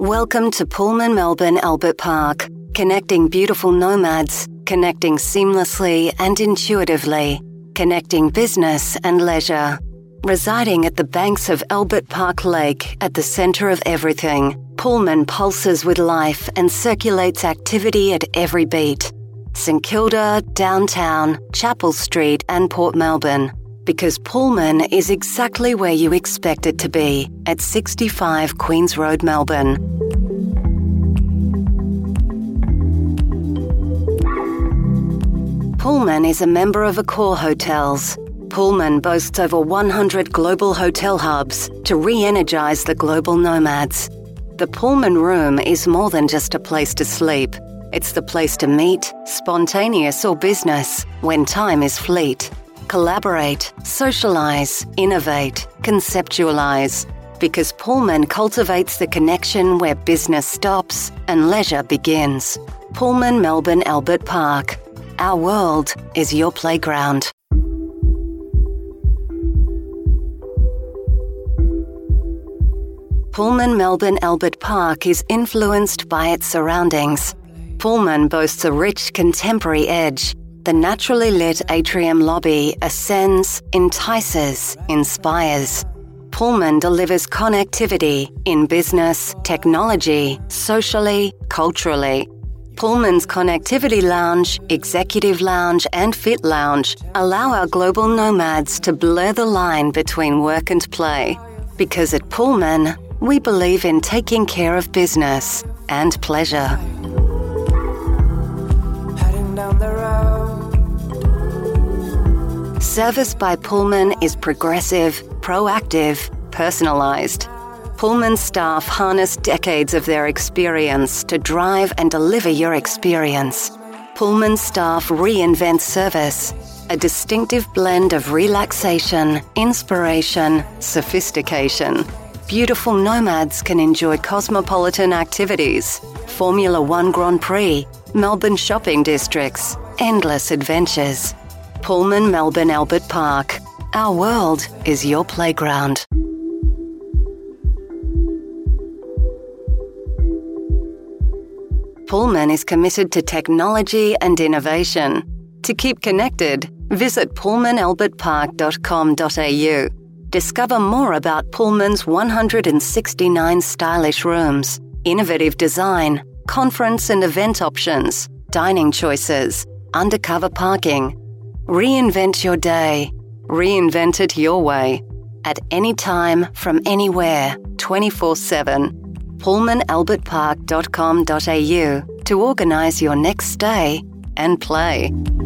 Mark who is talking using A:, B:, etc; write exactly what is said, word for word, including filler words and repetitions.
A: Welcome to Pullman Melbourne Albert Park, connecting beautiful nomads, connecting seamlessly and intuitively, connecting business and leisure. Residing at the banks of Albert Park Lake at the centre of everything, Pullman pulses with life and circulates activity at every beat. St Kilda, downtown, Chapel Street and Port Melbourne. Because Pullman is exactly where you expect it to be, at sixty-five Queens Road, Melbourne. Pullman is a member of Accor Hotels. Pullman boasts over one hundred global hotel hubs to re-energize the global nomads. The Pullman Room is more than just a place to sleep. It's the place to meet, spontaneous or business, when time is fleet. Collaborate, socialize, innovate, conceptualize. Because Pullman cultivates the connection where business stops and leisure begins. Pullman Melbourne Albert Park. Our world is your playground. Pullman Melbourne Albert Park is influenced by its surroundings. Pullman boasts a rich contemporary edge. The naturally lit atrium lobby ascends, entices, inspires. Pullman delivers connectivity in business, technology, socially, culturally. Pullman's Connectivity Lounge, Executive Lounge and Fit Lounge allow our global nomads to blur the line between work and play. Because at Pullman, we believe in taking care of business and pleasure.
B: Heading down the road.
A: Service by Pullman is progressive, proactive, personalized. Pullman staff harness decades of their experience to drive and deliver your experience. Pullman staff reinvent service, a distinctive blend of relaxation, inspiration, sophistication. Beautiful nomads can enjoy cosmopolitan activities, Formula One Grand Prix, Melbourne shopping districts, endless adventures. Pullman Melbourne Albert Park. Our world is your playground. Pullman is committed to technology and innovation. To keep connected, visit pullman albert park dot com dot a u. Discover more about Pullman's one hundred sixty-nine stylish rooms, innovative design, conference and event options, dining choices, undercover parking. Reinvent your day. Reinvent it your way. At any time, from anywhere, twenty-four seven. pullman albert park dot com dot a u to organise your next stay and play.